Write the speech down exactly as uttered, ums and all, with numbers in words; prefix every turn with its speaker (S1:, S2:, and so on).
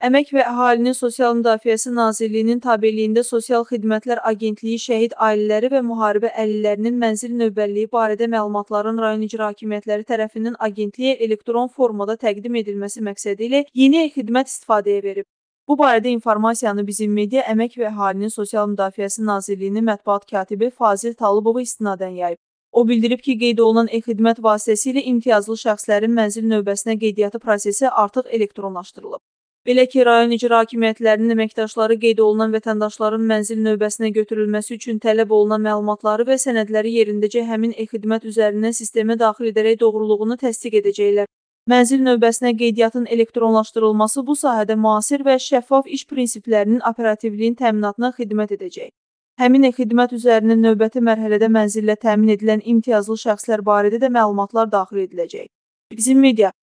S1: Əmək və Əhalinin Sosial Müdafiəsi Nazirliyinin tabeliyində Sosial Xidmətlər Agentliyi şəhid ailələri və müharibə əlillərinin mənzil növbəliliyi barədə məlumatların rayon icra hakimiyyətləri tərəfindən agentliyə elektron formada təqdim edilməsi məqsədilə yeni e-xidmət istifadəyə verib. Bu barədə informasiyanı Bizim Media Əmək və Əhalinin Sosial Müdafiəsi Nazirliyinin mətbuat katibi Fazil Talıbova istinadən yayıb. O bildirib ki, qeyd olunan e-xidmət vasitəsilə imtiyazlı şəxslərin mənzil növbəsinə qeydiyyatı prosesi artıq elektronlaşdırılıb. Belə ki, rayon icra hakimiyyətlərinin əməkdaşları qeyd olunan vətəndaşların mənzil növbəsinə götürülməsi üçün tələb olunan məlumatları və sənədləri yerindəcə həmin e-xidmət üzərindən sistemə daxil edərək doğruluğunu təsdiq edəcəklər. Mənzil növbəsinə qeydiyyatın elektronlaşdırılması bu sahədə müasir və şəffaf iş prinsiplərinin operativliyin təminatına xidmət edəcək. Həmin e-xidmət üzərindən növbəti mərhələdə mənzillə təmin edilən imtiyazlı şəxslər barədə də məlumatlar daxil ediləcək. Bizim Media